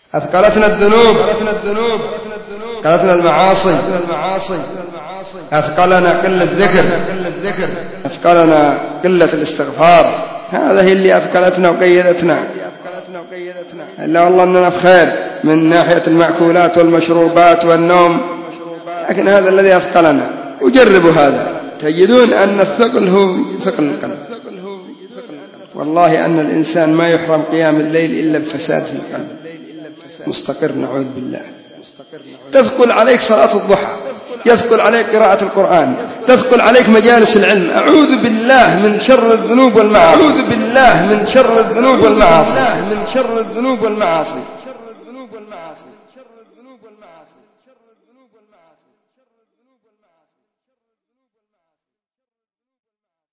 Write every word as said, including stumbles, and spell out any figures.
أثقلتنا الذنوب، أثقلتنا المعاصي، أثقلنا قلة الذكر، أثقلنا قلة الاستغفار. هذا هي اللي أثقلتنا وقيدتنا. إلا والله أننا في خير من ناحية المأكولات والمشروبات والنوم، لكن هذا الذي أثقلنا. وجربوا هذا تجدون أن الثقل هو ثقل القلب. والله أن الإنسان ما يحرم قيام الليل إلا بفساد في القلب مستقر، نعوذ بالله. تثقل عليك صلاة الضحى، يثقل عليك قراءة القرآن، تثقل عليك مجالس العلم. أعوذ بالله من شر الذنوب والمعاصي، أعوذ بالله من شر الذنوب والمعاصي، من شر الذنوب والمعاصي.